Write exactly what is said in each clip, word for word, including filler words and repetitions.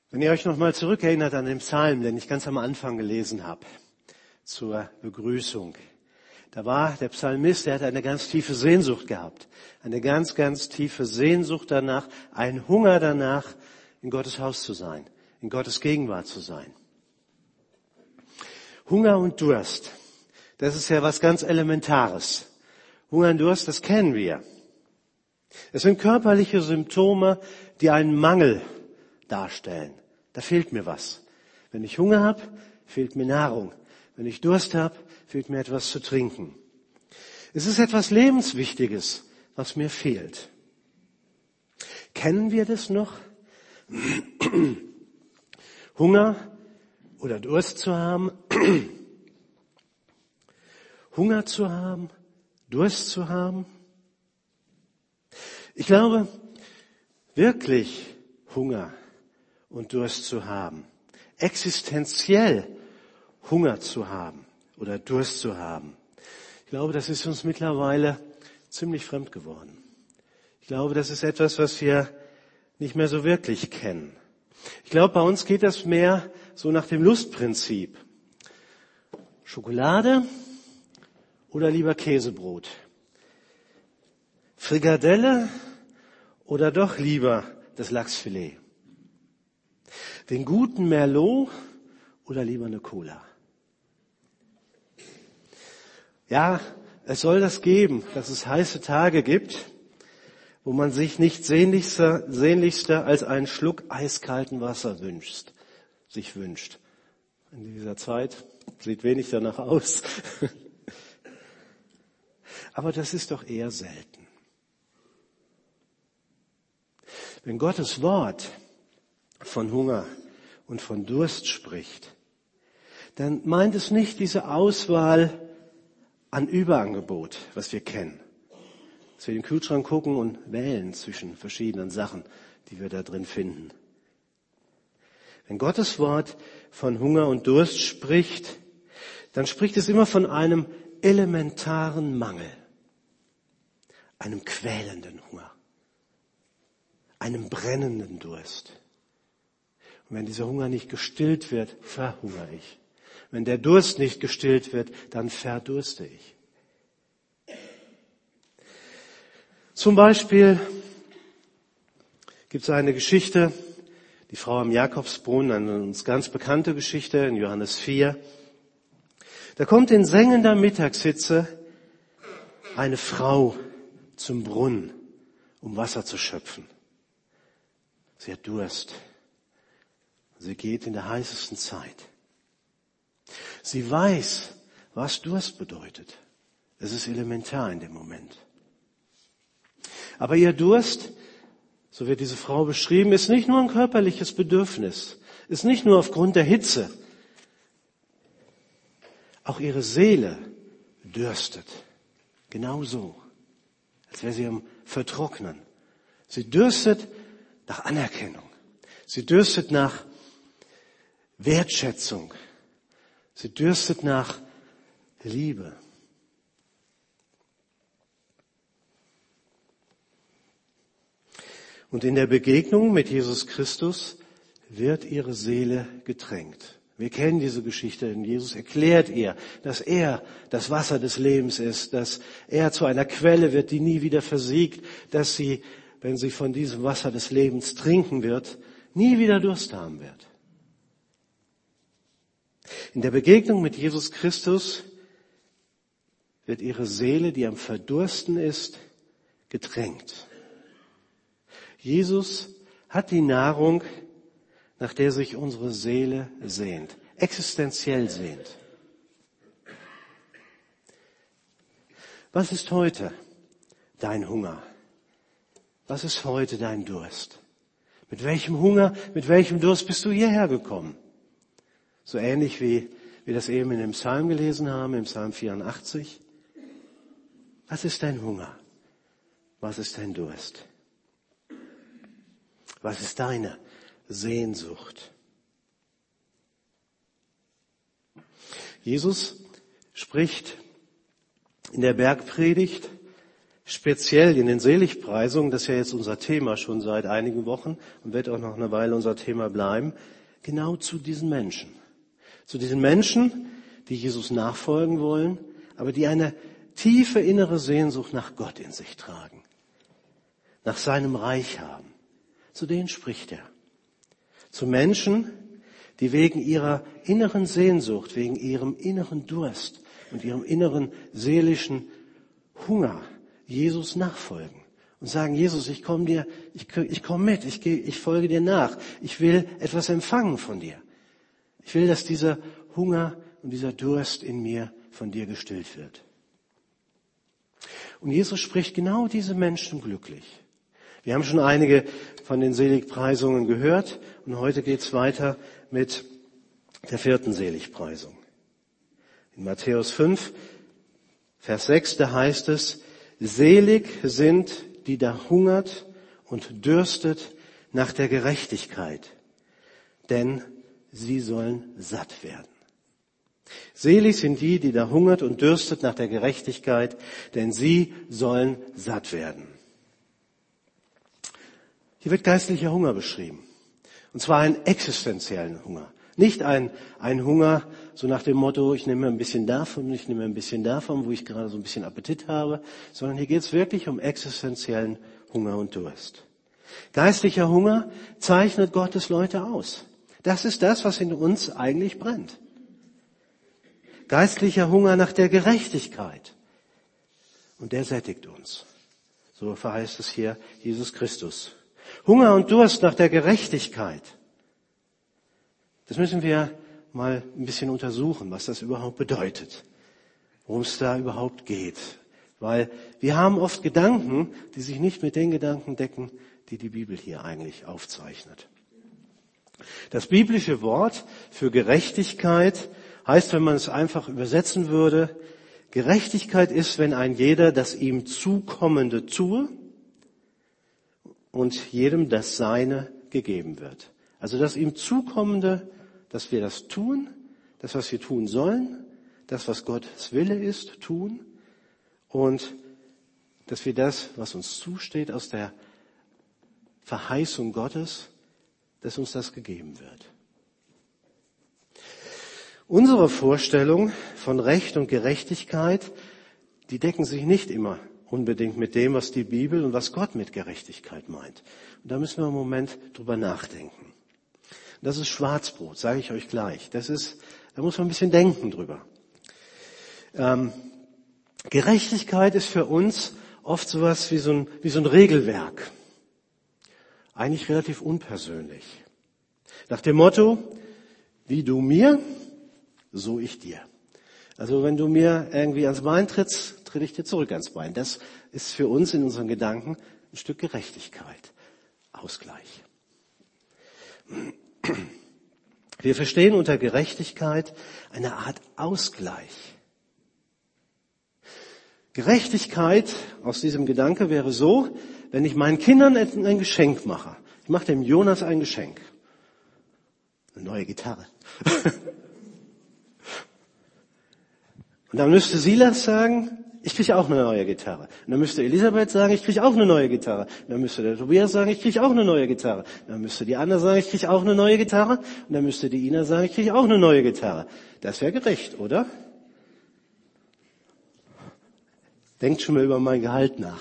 Wenn ihr euch noch mal zurückerinnert an den Psalm, den ich ganz am Anfang gelesen habe, zur Begrüßung. Da war der Psalmist, der hat eine ganz tiefe Sehnsucht gehabt. Eine ganz, ganz tiefe Sehnsucht danach, ein Hunger danach, in Gottes Haus zu sein, in Gottes Gegenwart zu sein. Hunger und Durst, das ist ja was ganz Elementares. Hunger und Durst, das kennen wir. Es sind körperliche Symptome, die einen Mangel darstellen. Da fehlt mir was. Wenn ich Hunger habe, fehlt mir Nahrung. Wenn ich Durst habe, fehlt mir etwas zu trinken. Es ist etwas Lebenswichtiges, was mir fehlt. Kennen wir das noch? Hunger oder Durst zu haben? Hunger zu haben? Durst zu haben? Ich glaube, wirklich Hunger und Durst zu haben, existenziell Hunger zu haben oder Durst zu haben. Ich glaube, das ist uns mittlerweile ziemlich fremd geworden. Ich glaube, das ist etwas, was wir nicht mehr so wirklich kennen. Ich glaube, bei uns geht das mehr so nach dem Lustprinzip. Schokolade oder lieber Käsebrot? Frikadelle oder doch lieber das Lachsfilet? Den guten Merlot oder lieber eine Cola? Ja, es soll das geben, dass es heiße Tage gibt, wo man sich nichts sehnlichster, sehnlichster als einen Schluck eiskalten Wasser wünscht, sich wünscht. In dieser Zeit sieht wenig danach aus. Aber das ist doch eher selten. Wenn Gottes Wort von Hunger und von Durst spricht, dann meint es nicht diese Auswahl an Überangebot, was wir kennen. Dass wir in den Kühlschrank gucken und wählen zwischen verschiedenen Sachen, die wir da drin finden. Wenn Gottes Wort von Hunger und Durst spricht, dann spricht es immer von einem elementaren Mangel, einem quälenden Hunger, einem brennenden Durst. Und wenn dieser Hunger nicht gestillt wird, verhungere ich. Wenn der Durst nicht gestillt wird, dann verdurste ich. Zum Beispiel gibt es eine Geschichte, die Frau am Jakobsbrunnen, eine uns ganz bekannte Geschichte in Johannes vier. Da kommt in sengender Mittagshitze eine Frau zum Brunnen, um Wasser zu schöpfen. Sie hat Durst. Sie geht in der heißesten Zeit. Sie weiß, was Durst bedeutet. Es ist elementar in dem Moment. Aber ihr Durst, so wird diese Frau beschrieben, ist nicht nur ein körperliches Bedürfnis, ist nicht nur aufgrund der Hitze. Auch ihre Seele dürstet. Genauso, als wäre sie am Vertrocknen. Sie dürstet nach Anerkennung. Sie dürstet nach Wertschätzung. Sie dürstet nach Liebe. Und in der Begegnung mit Jesus Christus wird ihre Seele getränkt. Wir kennen diese Geschichte, denn Jesus erklärt ihr, dass er das Wasser des Lebens ist, dass er zu einer Quelle wird, die nie wieder versiegt, dass sie, wenn sie von diesem Wasser des Lebens trinken wird, nie wieder Durst haben wird. In der Begegnung mit Jesus Christus wird ihre Seele, die am Verdursten ist, getränkt. Jesus hat die Nahrung, nach der sich unsere Seele sehnt, existenziell sehnt. Was ist heute dein Hunger? Was ist heute dein Durst? Mit welchem Hunger, mit welchem Durst bist du hierher gekommen? So ähnlich wie wir das eben in dem Psalm gelesen haben, im Psalm vierundachtzig. Was ist dein Hunger? Was ist dein Durst? Was ist deine Sehnsucht? Jesus spricht in der Bergpredigt speziell in den Seligpreisungen, das ist ja jetzt unser Thema schon seit einigen Wochen und wird auch noch eine Weile unser Thema bleiben, genau zu diesen Menschen. Zu diesen Menschen, die Jesus nachfolgen wollen, aber die eine tiefe innere Sehnsucht nach Gott in sich tragen, nach seinem Reich haben. Zu denen spricht er. Zu Menschen, die wegen ihrer inneren Sehnsucht, wegen ihrem inneren Durst und ihrem inneren seelischen Hunger Jesus nachfolgen und sagen, Jesus, ich komme dir, ich, ich komme mit, ich, geh, ich folge dir nach, ich will etwas empfangen von dir. Ich will, dass dieser Hunger und dieser Durst in mir von dir gestillt wird. Und Jesus spricht genau diese Menschen glücklich. Wir haben schon einige von den Seligpreisungen gehört und heute geht's weiter mit der vierten Seligpreisung. In Matthäus fünf, Vers sechs, da heißt es, selig sind, die da hungert und dürstet nach der Gerechtigkeit, denn sie sollen satt werden. Selig sind die, die da hungert und dürstet nach der Gerechtigkeit, denn sie sollen satt werden. Hier wird geistlicher Hunger beschrieben. Und zwar einen existenziellen Hunger. Nicht ein, ein Hunger, so nach dem Motto, ich nehme ein bisschen davon, ich nehme ein bisschen davon, wo ich gerade so ein bisschen Appetit habe, sondern hier geht es wirklich um existenziellen Hunger und Durst. Geistlicher Hunger zeichnet Gottes Leute aus. Das ist das, was in uns eigentlich brennt. Geistlicher Hunger nach der Gerechtigkeit. Und der sättigt uns. So verheißt es hier Jesus Christus. Hunger und Durst nach der Gerechtigkeit. Das müssen wir mal ein bisschen untersuchen, was das überhaupt bedeutet. Worum es da überhaupt geht. Weil wir haben oft Gedanken, die sich nicht mit den Gedanken decken, die die Bibel hier eigentlich aufzeichnet. Das biblische Wort für Gerechtigkeit heißt, wenn man es einfach übersetzen würde, Gerechtigkeit ist, wenn ein jeder das ihm Zukommende tue und jedem das Seine gegeben wird. Also das ihm Zukommende, dass wir das tun, das, was wir tun sollen, das, was Gottes Wille ist, tun und dass wir das, was uns zusteht aus der Verheißung Gottes, dass uns das gegeben wird. Unsere Vorstellung von Recht und Gerechtigkeit, die decken sich nicht immer unbedingt mit dem, was die Bibel und was Gott mit Gerechtigkeit meint. Und da müssen wir einen Moment drüber nachdenken. Das ist Schwarzbrot, sage ich euch gleich. Das ist, da muss man ein bisschen denken drüber. Ähm, Gerechtigkeit ist für uns oft sowas wie so ein, wie so ein Regelwerk. Eigentlich relativ unpersönlich. Nach dem Motto, wie du mir, so ich dir. Also wenn du mir irgendwie ans Bein trittst, tritt ich dir zurück ans Bein. Das ist für uns in unseren Gedanken ein Stück Gerechtigkeit, Ausgleich. Wir verstehen unter Gerechtigkeit eine Art Ausgleich. Gerechtigkeit aus diesem Gedanke wäre so, wenn ich meinen Kindern ein Geschenk mache. Ich mache dem Jonas ein Geschenk. Eine neue Gitarre. Und dann müsste Silas sagen, ich kriege auch eine neue Gitarre. Und dann müsste Elisabeth sagen, ich kriege auch eine neue Gitarre. Und dann müsste der Tobias sagen, ich kriege auch eine neue Gitarre. Und dann müsste die Anna sagen, ich kriege auch eine neue Gitarre. Und dann müsste die Ina sagen, ich kriege auch eine neue Gitarre. Das wäre gerecht, oder? Denkt schon mal über mein Gehalt nach.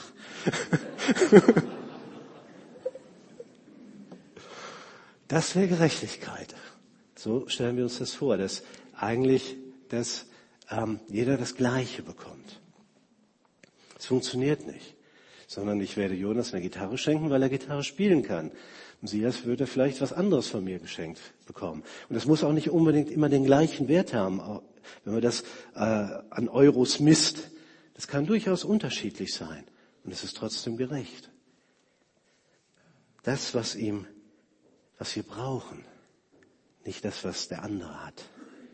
Das wäre Gerechtigkeit. So stellen wir uns das vor, dass eigentlich dass, ähm, jeder das Gleiche bekommt. Es funktioniert nicht, sondern ich werde Jonas eine Gitarre schenken, weil er Gitarre spielen kann. Und Silas würde vielleicht was anderes von mir geschenkt bekommen. Und das muss auch nicht unbedingt immer den gleichen Wert haben, wenn man das äh, an Euros misst. Das kann durchaus unterschiedlich sein. Und es ist trotzdem gerecht. Das, was ihm, was wir brauchen, nicht das, was der andere hat.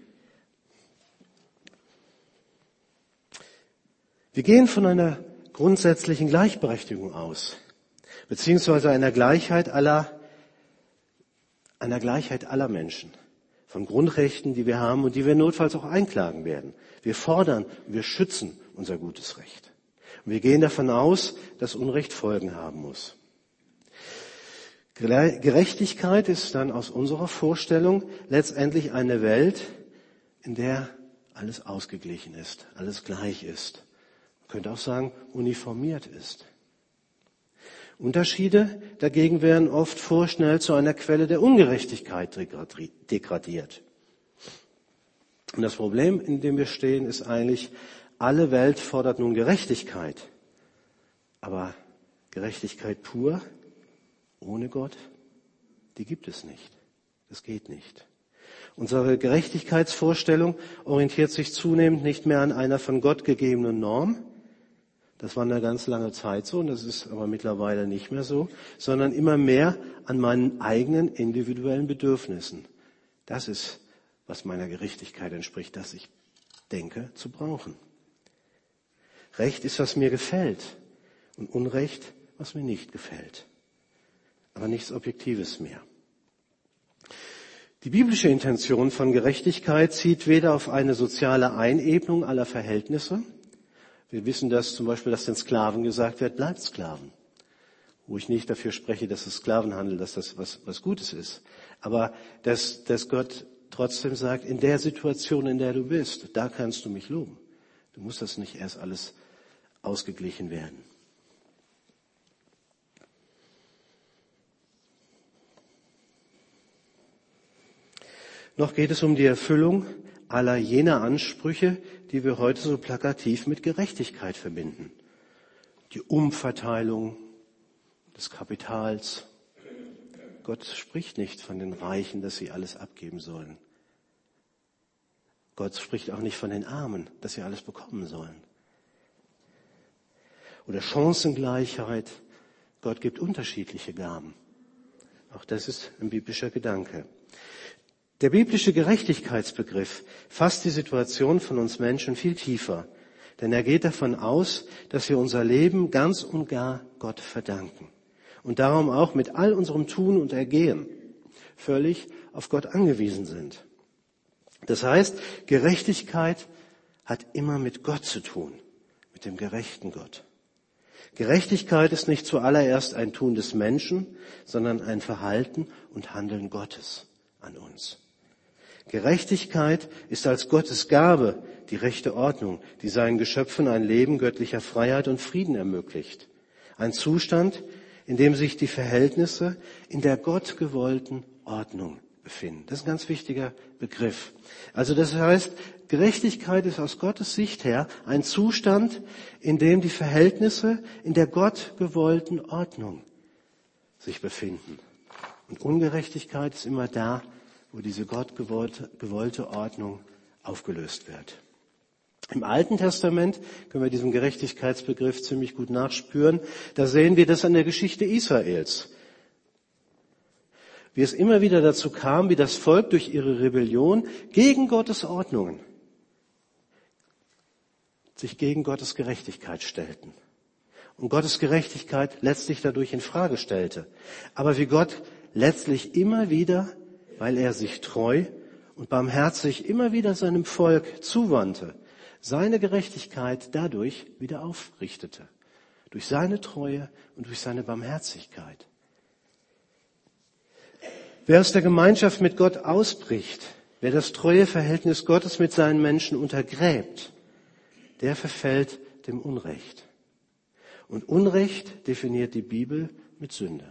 Wir gehen von einer grundsätzlichen Gleichberechtigung aus, beziehungsweise einer Gleichheit aller, einer Gleichheit aller Menschen, von Grundrechten, die wir haben und die wir notfalls auch einklagen werden. Wir fordern, wir schützen unser gutes Recht. Und wir gehen davon aus, dass Unrecht Folgen haben muss. Gerechtigkeit ist dann aus unserer Vorstellung letztendlich eine Welt, in der alles ausgeglichen ist, alles gleich ist. Man könnte auch sagen, uniformiert ist. Unterschiede dagegen werden oft vorschnell zu einer Quelle der Ungerechtigkeit degradiert. Und das Problem, in dem wir stehen, ist eigentlich, alle Welt fordert nun Gerechtigkeit. Aber Gerechtigkeit pur, ohne Gott, die gibt es nicht. Das geht nicht. Unsere Gerechtigkeitsvorstellung orientiert sich zunehmend nicht mehr an einer von Gott gegebenen Norm. Das war eine ganz lange Zeit so und das ist aber mittlerweile nicht mehr so, sondern immer mehr an meinen eigenen individuellen Bedürfnissen. Das ist, was meiner Gerechtigkeit entspricht, das ich denke zu brauchen. Recht ist, was mir gefällt und Unrecht, was mir nicht gefällt. Aber nichts Objektives mehr. Die biblische Intention von Gerechtigkeit zielt weder auf eine soziale Einebnung aller Verhältnisse. Wir wissen das zum Beispiel, dass den Sklaven gesagt wird, bleibt Sklaven. Wo ich nicht dafür spreche, dass das Sklavenhandel, dass das was, was Gutes ist. Aber dass, dass Gott trotzdem sagt, in der Situation, in der du bist, da kannst du mich loben. Du musst das nicht erst alles ausgeglichen werden. Noch geht es um die Erfüllung aller jener Ansprüche, die wir heute so plakativ mit Gerechtigkeit verbinden. Die Umverteilung des Kapitals. Gott spricht nicht von den Reichen, dass sie alles abgeben sollen. Gott spricht auch nicht von den Armen, dass sie alles bekommen sollen. Oder Chancengleichheit. Gott gibt unterschiedliche Gaben. Auch das ist ein biblischer Gedanke. Der biblische Gerechtigkeitsbegriff fasst die Situation von uns Menschen viel tiefer, denn er geht davon aus, dass wir unser Leben ganz und gar Gott verdanken und darum auch mit all unserem Tun und Ergehen völlig auf Gott angewiesen sind. Das heißt, Gerechtigkeit hat immer mit Gott zu tun, mit dem gerechten Gott. Gerechtigkeit ist nicht zuallererst ein Tun des Menschen, sondern ein Verhalten und Handeln Gottes an uns. Gerechtigkeit ist als Gottes Gabe die rechte Ordnung, die seinen Geschöpfen ein Leben göttlicher Freiheit und Frieden ermöglicht. Ein Zustand, in dem sich die Verhältnisse in der Gott gewollten Ordnung befinden. Das ist ein ganz wichtiger Begriff. Also das heißt, Gerechtigkeit ist aus Gottes Sicht her ein Zustand, in dem die Verhältnisse in der Gott gewollten Ordnung sich befinden. Und Ungerechtigkeit ist immer da, wo diese Gott gewollte, gewollte Ordnung aufgelöst wird. Im Alten Testament können wir diesem Gerechtigkeitsbegriff ziemlich gut nachspüren. Da sehen wir das an der Geschichte Israels. Wie es immer wieder dazu kam, wie das Volk durch ihre Rebellion gegen Gottes Ordnungen sich gegen Gottes Gerechtigkeit stellten. Und Gottes Gerechtigkeit letztlich dadurch in Frage stellte. Aber wie Gott letztlich immer wieder, weil er sich treu und barmherzig immer wieder seinem Volk zuwandte, seine Gerechtigkeit dadurch wieder aufrichtete. Durch seine Treue und durch seine Barmherzigkeit. Wer aus der Gemeinschaft mit Gott ausbricht, wer das treue Verhältnis Gottes mit seinen Menschen untergräbt, der verfällt dem Unrecht. Und Unrecht definiert die Bibel mit Sünde.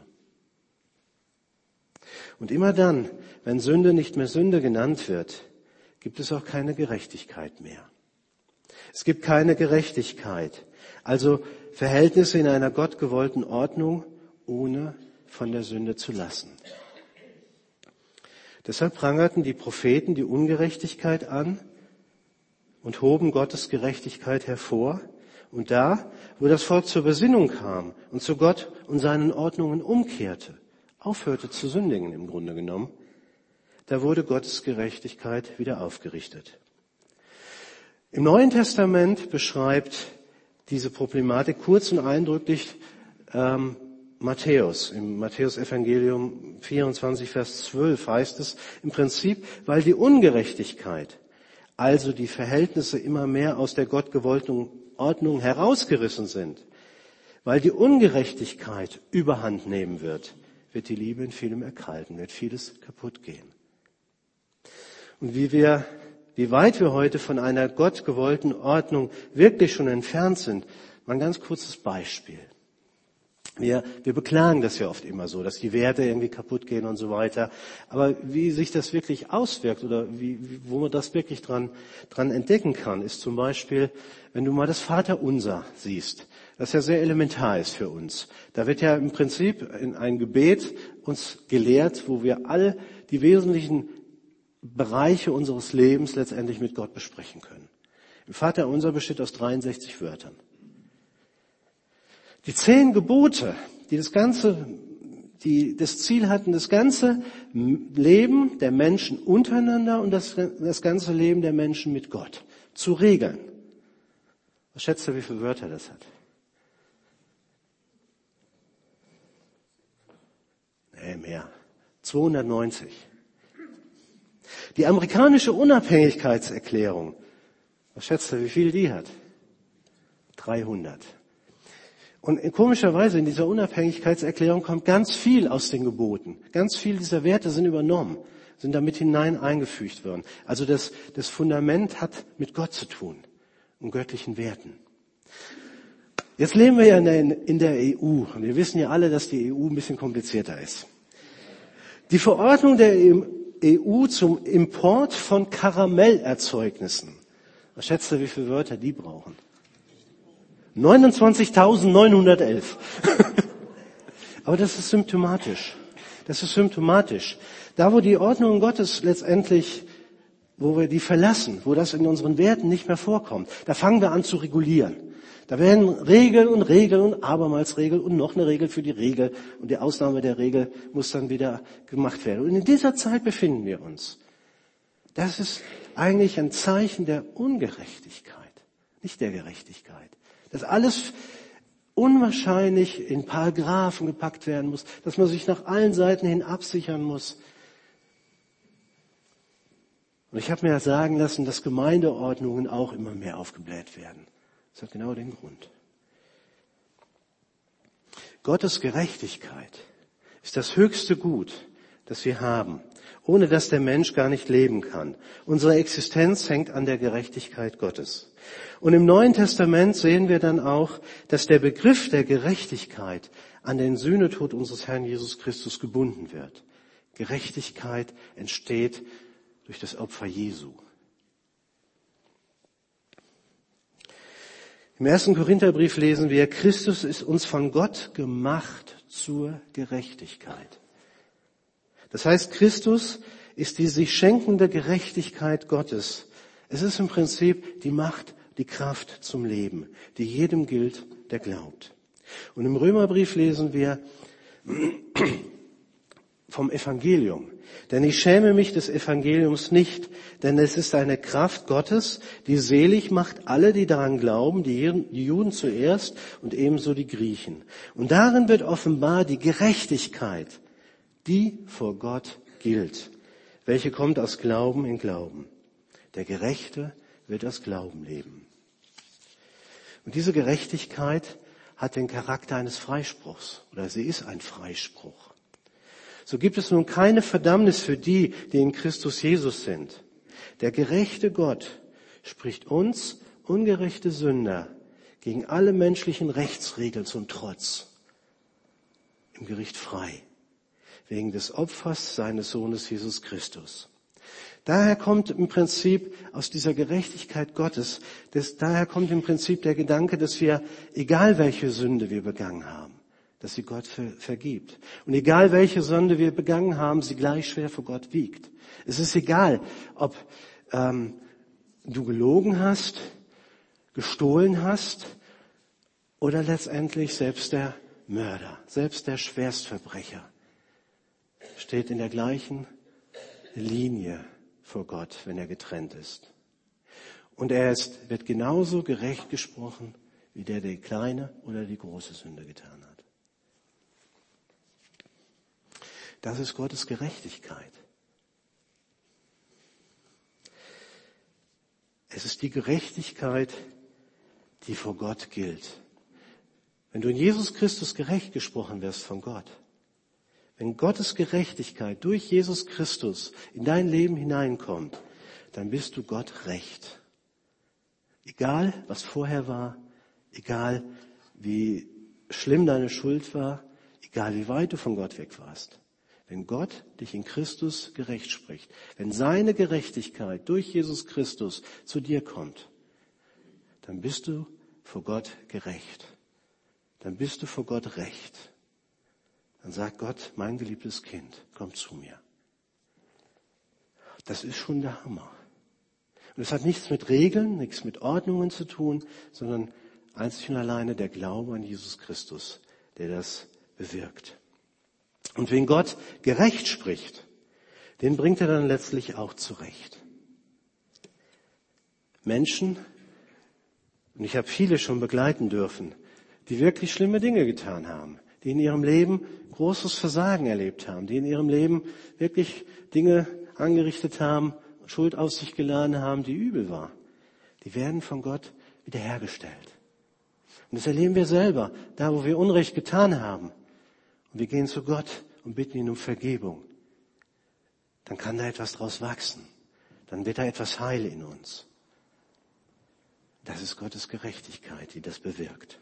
Und immer dann, wenn Sünde nicht mehr Sünde genannt wird, gibt es auch keine Gerechtigkeit mehr. Es gibt keine Gerechtigkeit, also Verhältnisse in einer gottgewollten Ordnung, ohne von der Sünde zu lassen. Deshalb prangerten die Propheten die Ungerechtigkeit an und hoben Gottes Gerechtigkeit hervor. Und da, wo das Volk zur Besinnung kam und zu Gott und seinen Ordnungen umkehrte, aufhörte zu sündigen im Grunde genommen, da wurde Gottes Gerechtigkeit wieder aufgerichtet. Im Neuen Testament beschreibt diese Problematik kurz und eindrücklich ähm, Matthäus. Im Matthäus-Evangelium vierundzwanzig, Vers zwölf heißt es im Prinzip, weil die Ungerechtigkeit, also die Verhältnisse immer mehr aus der gottgewollten Ordnung herausgerissen sind, weil die Ungerechtigkeit überhand nehmen wird, wird die Liebe in vielem erkalten, wird vieles kaputt gehen. Und wie wir, wie weit wir heute von einer gottgewollten Ordnung wirklich schon entfernt sind, mal ein ganz kurzes Beispiel. Wir, wir beklagen das ja oft immer so, dass die Werte irgendwie kaputt gehen und so weiter. Aber wie sich das wirklich auswirkt oder wie, wo man das wirklich dran, dran entdecken kann, ist zum Beispiel, wenn du mal das Vaterunser siehst, das ja sehr elementar ist für uns. Da wird ja im Prinzip in ein Gebet uns gelehrt, wo wir all die wesentlichen Bereiche unseres Lebens letztendlich mit Gott besprechen können. Im Vaterunser besteht aus dreiundsechzig Wörtern. Die zehn Gebote, die das ganze, die das Ziel hatten, das ganze Leben der Menschen untereinander und das, das ganze Leben der Menschen mit Gott zu regeln. Was schätzt ihr, wie viele Wörter das hat? Nee, mehr. zweihundertneunzig. Die amerikanische Unabhängigkeitserklärung, was schätzt ihr, wie viel die hat? dreihundert. Und komischerweise in dieser Unabhängigkeitserklärung kommt ganz viel aus den Geboten. Ganz viel dieser Werte sind übernommen, sind damit hinein eingefügt worden. Also das, das Fundament hat mit Gott zu tun und göttlichen Werten. Jetzt leben wir ja in der, in der E U und wir wissen ja alle, dass die E U ein bisschen komplizierter ist. Die Verordnung der E U zum Import von Karamellerzeugnissen. Was schätzt ihr, wie viele Wörter die brauchen? neunundzwanzigtausendneunhundertelf. Aber das ist symptomatisch. Das ist symptomatisch. Da, wo die Ordnung Gottes letztendlich, wo wir die verlassen, wo das in unseren Werten nicht mehr vorkommt, da fangen wir an zu regulieren. Da werden Regeln und Regeln und abermals Regeln und noch eine Regel für die Regel und die Ausnahme der Regel muss dann wieder gemacht werden. Und in dieser Zeit befinden wir uns. Das ist eigentlich ein Zeichen der Ungerechtigkeit, nicht der Gerechtigkeit. Dass alles unwahrscheinlich in Paragraphen gepackt werden muss, dass man sich nach allen Seiten hin absichern muss. Und ich habe mir sagen lassen, dass Gemeindeordnungen auch immer mehr aufgebläht werden. Das hat genau den Grund. Gottes Gerechtigkeit ist das höchste Gut, das wir haben, ohne dass der Mensch gar nicht leben kann. Unsere Existenz hängt an der Gerechtigkeit Gottes. Und im Neuen Testament sehen wir dann auch, dass der Begriff der Gerechtigkeit an den Sühnetod unseres Herrn Jesus Christus gebunden wird. Gerechtigkeit entsteht durch das Opfer Jesu. Im ersten Korintherbrief lesen wir, Christus ist uns von Gott gemacht zur Gerechtigkeit. Das heißt, Christus ist die sich schenkende Gerechtigkeit Gottes. Es ist im Prinzip die Macht, die Kraft zum Leben, die jedem gilt, der glaubt. Und im Römerbrief lesen wir vom Evangelium. Denn ich schäme mich des Evangeliums nicht, denn es ist eine Kraft Gottes, die selig macht alle, die daran glauben, die Juden zuerst und ebenso die Griechen. Und darin wird offenbar die Gerechtigkeit, die vor Gott gilt, welche kommt aus Glauben in Glauben. Der Gerechte wird aus Glauben leben. Und diese Gerechtigkeit hat den Charakter eines Freispruchs, oder sie ist ein Freispruch. So gibt es nun keine Verdammnis für die, die in Christus Jesus sind. Der gerechte Gott spricht uns, ungerechte Sünder, gegen alle menschlichen Rechtsregeln zum Trotz im Gericht frei, wegen des Opfers seines Sohnes Jesus Christus. Daher kommt im Prinzip aus dieser Gerechtigkeit Gottes, das, daher kommt im Prinzip der Gedanke, dass wir, egal welche Sünde wir begangen haben, dass sie Gott ver, vergibt. Und egal welche Sünde wir begangen haben, sie gleich schwer vor Gott wiegt. Es ist egal, ob ähm, du gelogen hast, gestohlen hast oder letztendlich selbst der Mörder, selbst der Schwerstverbrecher steht in der gleichen Linie vor Gott, wenn er getrennt ist. Und er ist, wird genauso gerecht gesprochen, wie der, der die kleine oder die große Sünde getan hat. Das ist Gottes Gerechtigkeit. Es ist die Gerechtigkeit, die vor Gott gilt. Wenn du in Jesus Christus gerecht gesprochen wirst von Gott, wenn Gottes Gerechtigkeit durch Jesus Christus in dein Leben hineinkommt, dann bist du Gott recht. Egal, was vorher war, egal, wie schlimm deine Schuld war, egal, wie weit du von Gott weg warst. Wenn Gott dich in Christus gerecht spricht, wenn seine Gerechtigkeit durch Jesus Christus zu dir kommt, dann bist du vor Gott gerecht. Dann bist du vor Gott recht. Dann sagt Gott, mein geliebtes Kind, komm zu mir. Das ist schon der Hammer. Und es hat nichts mit Regeln, nichts mit Ordnungen zu tun, sondern einzig und alleine der Glaube an Jesus Christus, der das bewirkt. Und wen Gott gerecht spricht, den bringt er dann letztlich auch zurecht. Menschen, und ich habe viele schon begleiten dürfen, die wirklich schlimme Dinge getan haben, die in ihrem Leben großes Versagen erlebt haben, die in ihrem Leben wirklich Dinge angerichtet haben, Schuld auf sich geladen haben, die übel war. Die werden von Gott wiederhergestellt. Und das erleben wir selber, da wo wir Unrecht getan haben. Und wir gehen zu Gott und bitten ihn um Vergebung. Dann kann da etwas draus wachsen. Dann wird da etwas heil in uns. Das ist Gottes Gerechtigkeit, die das bewirkt.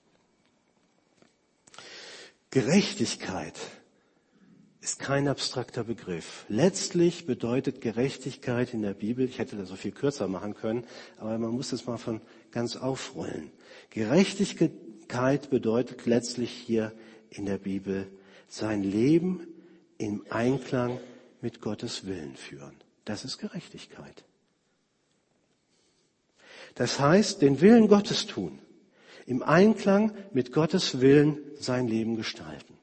Gerechtigkeit ist kein abstrakter Begriff. Letztlich bedeutet Gerechtigkeit in der Bibel, ich hätte das so viel kürzer machen können, aber man muss das mal von ganz aufrollen. Gerechtigkeit bedeutet letztlich hier in der Bibel sein Leben im Einklang mit Gottes Willen führen. Das ist Gerechtigkeit. Das heißt, den Willen Gottes tun. Im Einklang mit Gottes Willen sein Leben gestalten.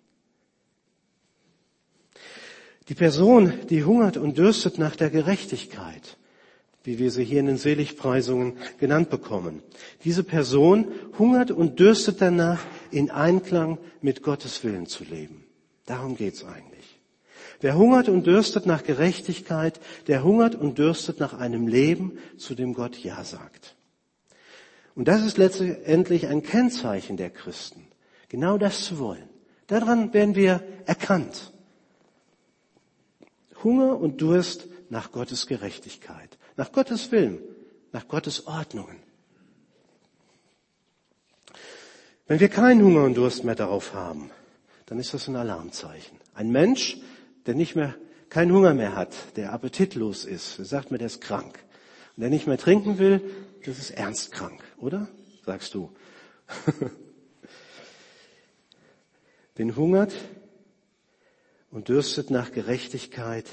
Die Person, die hungert und dürstet nach der Gerechtigkeit, wie wir sie hier in den Seligpreisungen genannt bekommen. Diese Person hungert und dürstet danach, in Einklang mit Gottes Willen zu leben. Darum geht's eigentlich. Wer hungert und dürstet nach Gerechtigkeit, der hungert und dürstet nach einem Leben, zu dem Gott Ja sagt. Und das ist letztendlich ein Kennzeichen der Christen, genau das zu wollen. Daran werden wir erkannt. Hunger und Durst nach Gottes Gerechtigkeit, nach Gottes Willen, nach Gottes Ordnungen. Wenn wir keinen Hunger und Durst mehr darauf haben, dann ist das ein Alarmzeichen. Ein Mensch, der nicht mehr, keinen Hunger mehr hat, der appetitlos ist, der sagt mir, der ist krank. Und der nicht mehr trinken will, das ist ernst krank, oder? Sagst du. Wen hungert und dürstet nach Gerechtigkeit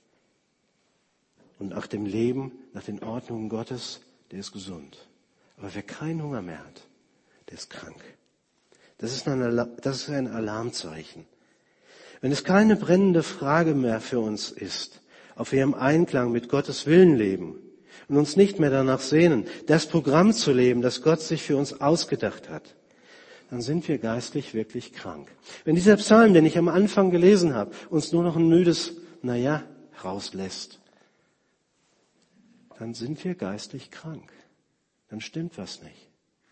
und nach dem Leben, nach den Ordnungen Gottes, der ist gesund. Aber wer keinen Hunger mehr hat, der ist krank. Das ist ein, das ist ein Alarmzeichen. Wenn es keine brennende Frage mehr für uns ist, ob wir im Einklang mit Gottes Willen leben und uns nicht mehr danach sehnen, das Programm zu leben, das Gott sich für uns ausgedacht hat, dann sind wir geistlich wirklich krank. Wenn dieser Psalm, den ich am Anfang gelesen habe, uns nur noch ein müdes Naja rauslässt, dann sind wir geistlich krank. Dann stimmt was nicht.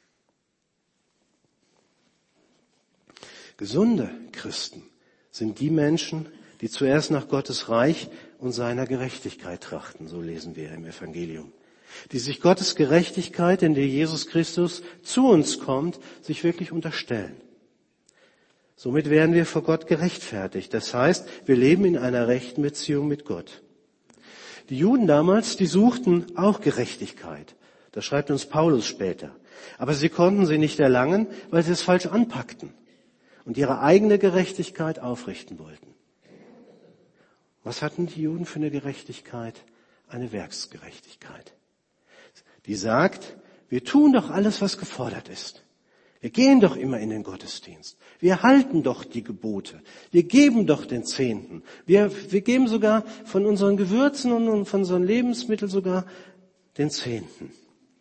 Gesunde Christen sind die Menschen, die zuerst nach Gottes Reich und seiner Gerechtigkeit trachten, so lesen wir im Evangelium. Die sich Gottes Gerechtigkeit, in der Jesus Christus zu uns kommt, sich wirklich unterstellen. Somit werden wir vor Gott gerechtfertigt. Das heißt, wir leben in einer rechten Beziehung mit Gott. Die Juden damals, die suchten auch Gerechtigkeit. Das schreibt uns Paulus später. Aber sie konnten sie nicht erlangen, weil sie es falsch anpackten und ihre eigene Gerechtigkeit aufrichten wollten. Was hatten die Juden für eine Gerechtigkeit? Eine Werksgerechtigkeit. Die sagt, wir tun doch alles, was gefordert ist. Wir gehen doch immer in den Gottesdienst. Wir halten doch die Gebote. Wir geben doch den Zehnten. Wir, wir geben sogar von unseren Gewürzen und von unseren Lebensmitteln sogar den Zehnten.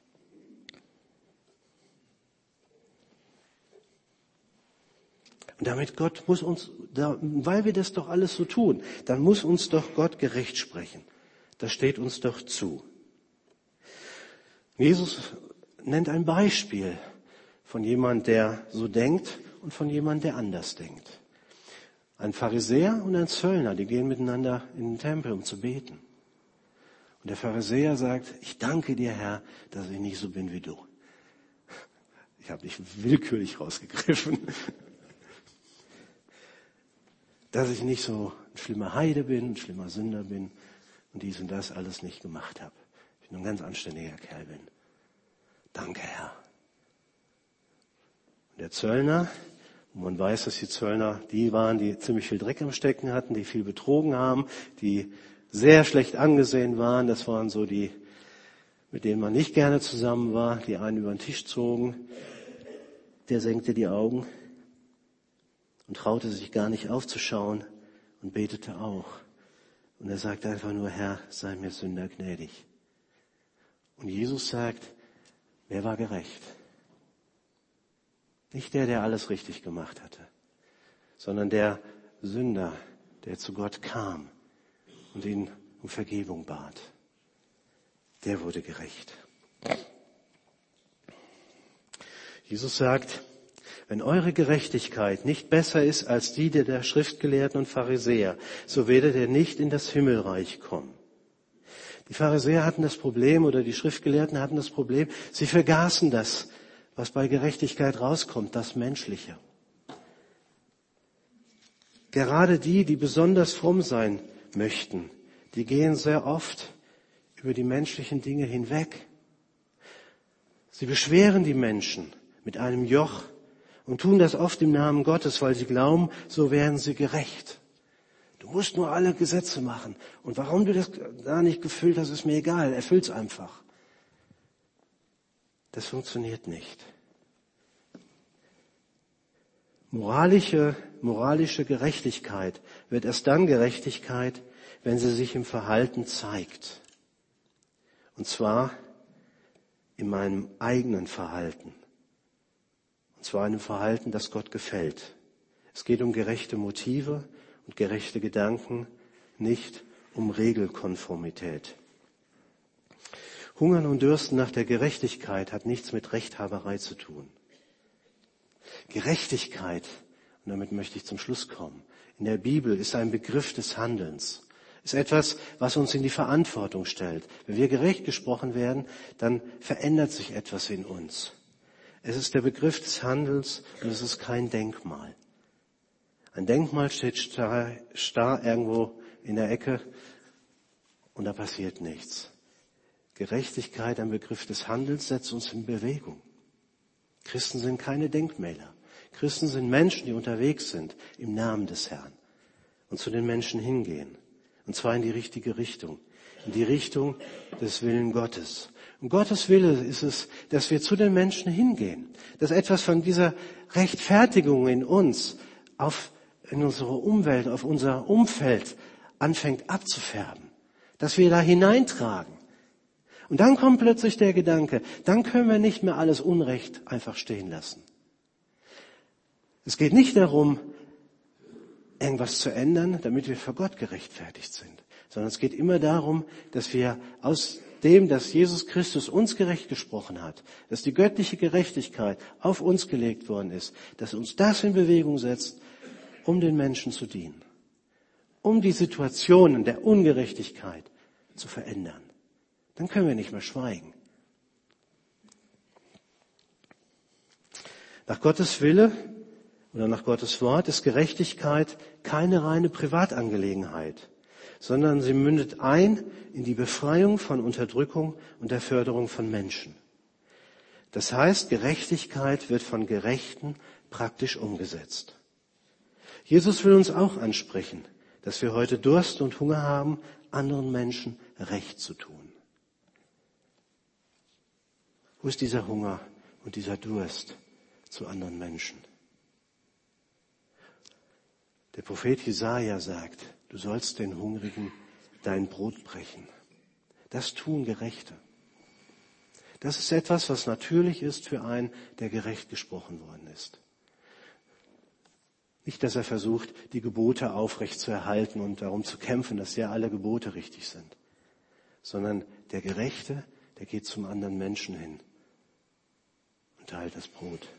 Und damit Gott muss uns, weil wir das doch alles so tun, dann muss uns doch Gott gerecht sprechen. Das steht uns doch zu. Jesus nennt ein Beispiel von jemand, der so denkt und von jemand, der anders denkt. Ein Pharisäer und ein Zöllner, die gehen miteinander in den Tempel, um zu beten. Und der Pharisäer sagt, ich danke dir, Herr, dass ich nicht so bin wie du. Ich habe nicht willkürlich rausgegriffen. Dass ich nicht so ein schlimmer Heide bin, ein schlimmer Sünder bin und dies und das alles nicht gemacht habe. Ich nur ein ganz anständiger Kerl bin. Danke, Herr. Und der Zöllner, und man weiß, dass die Zöllner die waren, die ziemlich viel Dreck am Stecken hatten, die viel betrogen haben, die sehr schlecht angesehen waren. Das waren so die, mit denen man nicht gerne zusammen war, die einen über den Tisch zogen. Der senkte die Augen und traute sich gar nicht aufzuschauen und betete auch. Und er sagte einfach nur, Herr, sei mir Sünder gnädig. Und Jesus sagt, wer war gerecht? Nicht der, der alles richtig gemacht hatte, sondern der Sünder, der zu Gott kam und ihn um Vergebung bat. Der wurde gerecht. Jesus sagt, wenn eure Gerechtigkeit nicht besser ist als die der Schriftgelehrten und Pharisäer, so werdet ihr nicht in das Himmelreich kommen. Die Pharisäer hatten das Problem, oder die Schriftgelehrten hatten das Problem, sie vergaßen das, was bei Gerechtigkeit rauskommt, das Menschliche. Gerade die, die besonders fromm sein möchten, die gehen sehr oft über die menschlichen Dinge hinweg. Sie beschweren die Menschen mit einem Joch und tun das oft im Namen Gottes, weil sie glauben, so werden sie gerecht. Du musst nur alle Gesetze machen. Und warum du das da nicht gefüllt hast, ist mir egal. Erfüll's einfach. Das funktioniert nicht. Moralische, moralische Gerechtigkeit wird erst dann Gerechtigkeit, wenn sie sich im Verhalten zeigt. Und zwar in meinem eigenen Verhalten. Und zwar einem Verhalten, das Gott gefällt. Es geht um gerechte Motive und gerechte Gedanken, nicht um Regelkonformität. Hungern und Dürsten nach der Gerechtigkeit hat nichts mit Rechthaberei zu tun. Gerechtigkeit, und damit möchte ich zum Schluss kommen, in der Bibel ist ein Begriff des Handelns. Ist etwas, was uns in die Verantwortung stellt. Wenn wir gerecht gesprochen werden, dann verändert sich etwas in uns. Es ist der Begriff des Handelns und es ist kein Denkmal. Ein Denkmal steht starr, starr irgendwo in der Ecke und da passiert nichts. Gerechtigkeit, ein Begriff des Handelns, setzt uns in Bewegung. Christen sind keine Denkmäler. Christen sind Menschen, die unterwegs sind im Namen des Herrn und zu den Menschen hingehen. Und zwar in die richtige Richtung, in die Richtung des Willen Gottes. Und Gottes Wille ist es, dass wir zu den Menschen hingehen, dass etwas von dieser Rechtfertigung in uns auf in unsere Umwelt, auf unser Umfeld anfängt abzufärben, dass wir da hineintragen. Und dann kommt plötzlich der Gedanke, dann können wir nicht mehr alles Unrecht einfach stehen lassen. Es geht nicht darum, irgendwas zu ändern, damit wir vor Gott gerechtfertigt sind, sondern es geht immer darum, dass wir aus dem, dass Jesus Christus uns gerecht gesprochen hat, dass die göttliche Gerechtigkeit auf uns gelegt worden ist, dass uns das in Bewegung setzt, um den Menschen zu dienen, um die Situationen der Ungerechtigkeit zu verändern. Dann können wir nicht mehr schweigen. Nach Gottes Wille oder nach Gottes Wort ist Gerechtigkeit keine reine Privatangelegenheit, sondern sie mündet ein in die Befreiung von Unterdrückung und der Förderung von Menschen. Das heißt, Gerechtigkeit wird von Gerechten praktisch umgesetzt. Jesus will uns auch ansprechen, dass wir heute Durst und Hunger haben, anderen Menschen Recht zu tun. Wo ist dieser Hunger und dieser Durst zu anderen Menschen? Der Prophet Jesaja sagt, du sollst den Hungrigen dein Brot brechen. Das tun Gerechte. Das ist etwas, was natürlich ist für einen, der gerecht gesprochen worden ist. Nicht, dass er versucht, die Gebote aufrecht zu erhalten und darum zu kämpfen, dass ja alle Gebote richtig sind, sondern der Gerechte, der geht zum anderen Menschen hin teilt das Brot.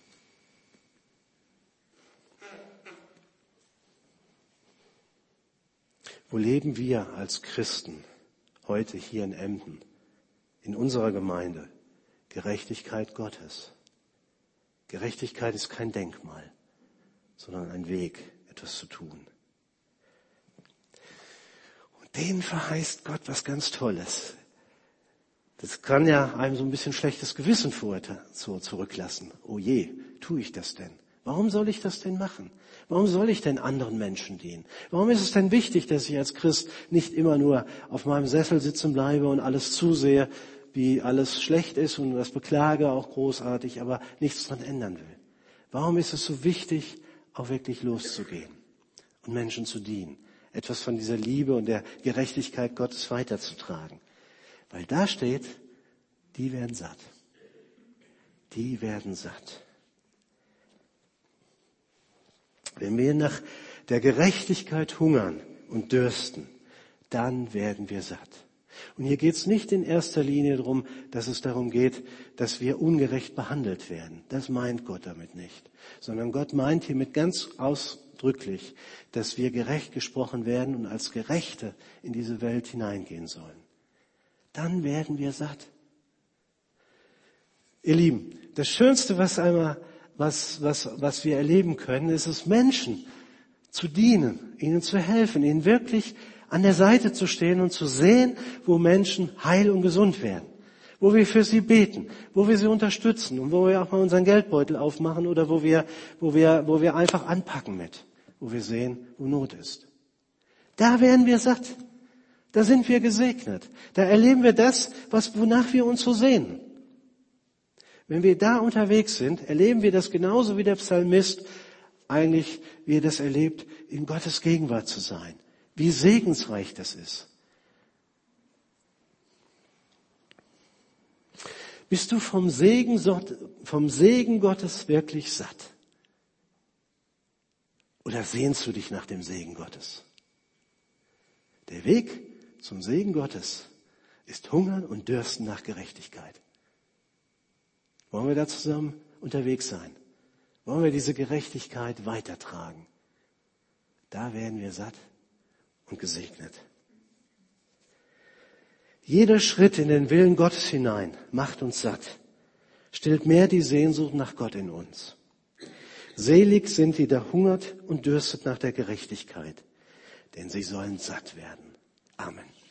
Wo leben wir als Christen heute hier in Emden, in unserer Gemeinde? Gerechtigkeit Gottes. Gerechtigkeit ist kein Denkmal, sondern ein Weg, etwas zu tun. Und denen verheißt Gott was ganz Tolles. Das kann ja einem so ein bisschen schlechtes Gewissen vorher so zurücklassen. Oh je, tue ich das denn? Warum soll ich das denn machen? Warum soll ich denn anderen Menschen dienen? Warum ist es denn wichtig, dass ich als Christ nicht immer nur auf meinem Sessel sitzen bleibe und alles zusehe, wie alles schlecht ist und das beklage auch großartig, aber nichts dran ändern will? Warum ist es so wichtig, auch wirklich loszugehen und Menschen zu dienen? Etwas von dieser Liebe und der Gerechtigkeit Gottes weiterzutragen. Weil da steht, die werden satt. Die werden satt. Wenn wir nach der Gerechtigkeit hungern und dürsten, dann werden wir satt. Und hier geht es nicht in erster Linie darum, dass es darum geht, dass wir ungerecht behandelt werden. Das meint Gott damit nicht. Sondern Gott meint hiermit ganz ausdrücklich, dass wir gerecht gesprochen werden und als Gerechte in diese Welt hineingehen sollen. Dann werden wir satt. Ihr Lieben, das Schönste, was einmal Was, was, was wir erleben können, ist es, Menschen zu dienen, ihnen zu helfen, ihnen wirklich an der Seite zu stehen und zu sehen, wo Menschen heil und gesund werden, wo wir für sie beten, wo wir sie unterstützen und wo wir auch mal unseren Geldbeutel aufmachen oder wo wir, wo wir, wo wir einfach anpacken mit, wo wir sehen, wo Not ist. Da werden wir satt. Da sind wir gesegnet. Da erleben wir das, was, wonach wir uns so sehnen. Wenn wir da unterwegs sind, erleben wir das genauso wie der Psalmist eigentlich, wie er das erlebt, in Gottes Gegenwart zu sein. Wie segensreich das ist. Bist du vom Segen, vom Segen Gottes wirklich satt? Oder sehnst du dich nach dem Segen Gottes? Der Weg zum Segen Gottes ist Hungern und Dürsten nach Gerechtigkeit. Wollen wir da zusammen unterwegs sein? Wollen wir diese Gerechtigkeit weitertragen? Da werden wir satt und gesegnet. Jeder Schritt in den Willen Gottes hinein macht uns satt, stillt mehr die Sehnsucht nach Gott in uns. Selig sind die, da hungert und dürstet nach der Gerechtigkeit, denn sie sollen satt werden. Amen.